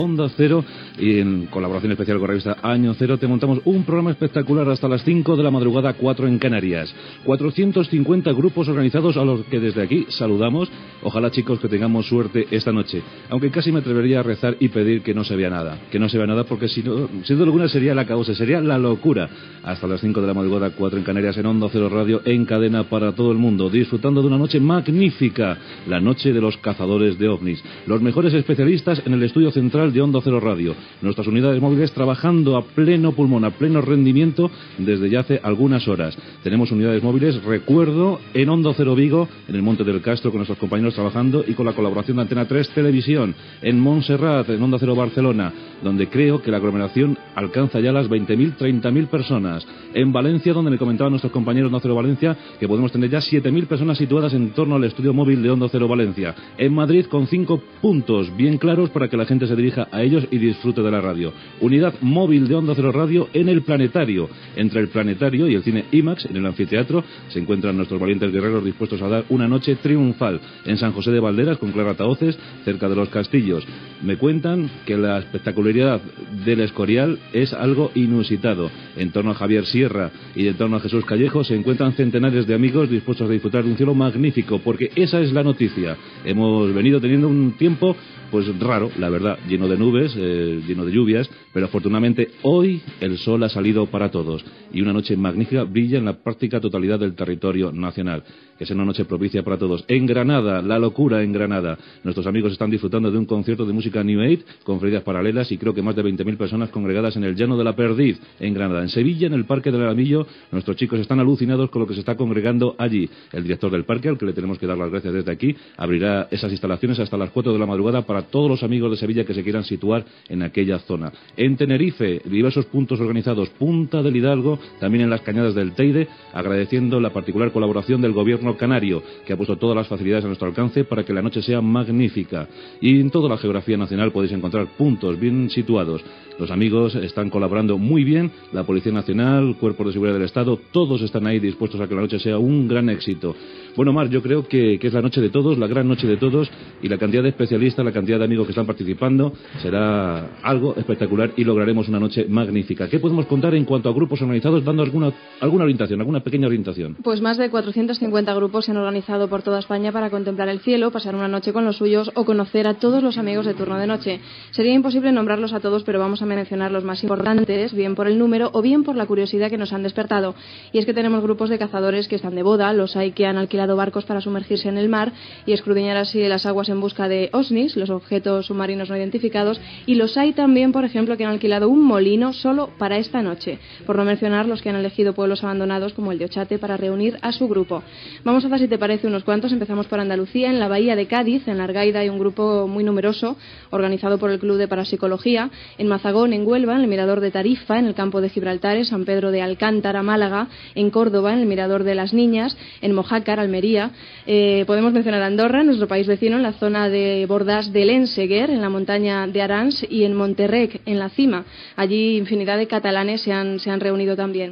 Onda Cero, y en colaboración especial con la revista Año Cero te montamos un programa espectacular hasta las 5 de la madrugada, 4 en Canarias. 450 grupos organizados a los que desde aquí saludamos. Ojalá, chicos, que tengamos suerte esta noche, aunque casi me atrevería a rezar y pedir que no se vea nada, porque si no, sin duda alguna sería la causa, sería la locura. Hasta las 5 de la madrugada, 4 en Canarias, en Onda Cero Radio, en cadena para todo el mundo, disfrutando de una noche magnífica, la noche de los cazadores de ovnis. Los mejores especialistas en el estudio central de Onda Cero Radio. Nuestras unidades móviles trabajando a pleno pulmón, a pleno rendimiento desde ya hace algunas horas. Tenemos unidades móviles, recuerdo, en Onda Cero Vigo, en el Monte del Castro, con nuestros compañeros trabajando, y con la colaboración de Antena 3 Televisión, en Montserrat, en Onda Cero Barcelona, donde creo que la aglomeración alcanza ya las 20.000, 30.000 personas. En Valencia, donde me comentaban nuestros compañeros de Onda Cero Valencia que podemos tener ya 7.000 personas situadas en torno al estudio móvil de Onda Cero Valencia. En Madrid, con 5 puntos bien claros para que la gente se dirija a ellos y disfrute de la radio. Unidad móvil de Onda Cero Radio en el Planetario. Entre el Planetario y el Cine IMAX, en el anfiteatro, se encuentran nuestros valientes guerreros dispuestos a dar una noche triunfal. En San José de Valderas, con Clara Tahoces, cerca de los Castillos. Me cuentan que la espectacularidad del Escorial es algo inusitado. En torno a Javier Sierra y en torno a Jesús Callejo se encuentran centenares de amigos dispuestos a disfrutar de un cielo magnífico, porque esa es la noticia. Hemos venido teniendo un tiempo pues raro, la verdad, lleno de nubes, lleno de lluvias, pero afortunadamente hoy el sol ha salido para todos y una noche magnífica brilla en la práctica totalidad del territorio nacional. Que sea una noche propicia para todos. En Granada, la locura en Granada. Nuestros amigos están disfrutando de un concierto de música New Age, conferencias paralelas y creo que más de 20.000 personas congregadas en el Llano de la Perdiz, en Granada. En Sevilla, en el Parque del Alamillo, nuestros chicos están alucinados con lo que se está congregando allí. El director del parque, al que le tenemos que dar las gracias desde aquí, abrirá esas instalaciones hasta las 4 de la madrugada para todos los amigos de Sevilla que se quieran situar en aquella zona. En Tenerife, diversos puntos organizados, Punta del Hidalgo, también en las Cañadas del Teide, agradeciendo la particular colaboración del gobierno canario, que ha puesto todas las facilidades a nuestro alcance para que la noche sea magnífica. Y en toda la geografía nacional podéis encontrar puntos bien situados. Los amigos están colaborando muy bien, la Policía Nacional, Cuerpos de Seguridad del Estado, todos están ahí dispuestos a que la noche sea un gran éxito. Bueno, Mar, yo creo que es la noche de todos, la gran noche de todos, y la cantidad de especialistas, la cantidad de amigos que están participando será algo espectacular y lograremos una noche magnífica. ¿Qué podemos contar en cuanto a grupos organizados, dando alguna orientación, alguna pequeña orientación? Pues más de 450 grupos se han organizado por toda España para contemplar el cielo, pasar una noche con los suyos o conocer a todos los amigos de turno de noche. Sería imposible nombrarlos a todos, pero vamos a mencionar los más importantes, bien por el número o bien por la curiosidad que nos han despertado. Y es que tenemos grupos de cazadores que están de boda, los hay que han alquilado barcos para sumergirse en el mar y escudriñar así las aguas en busca de OVNIs, los objetos submarinos no identificados, y los hay también, por ejemplo, que han alquilado un molino solo para esta noche, por no mencionar los que han elegido pueblos abandonados como el de Ochate para reunir a su grupo. Vamos a ver si te parece unos cuantos. Empezamos por Andalucía, en la bahía de Cádiz, en la Argaida hay un grupo muy numeroso organizado por el Club de Parapsicología, en Mazagón, en Huelva, en el Mirador de Tarifa, en el campo de Gibraltar, San Pedro de Alcántara, Málaga, en Córdoba, en el Mirador de las Niñas, en Mojácar, Almería. Podemos mencionar Andorra, nuestro país vecino, en la zona de Bordás del Enseguer, en la montaña de Arans, y en Monterrec, en la cima. Allí infinidad de catalanes se han reunido también.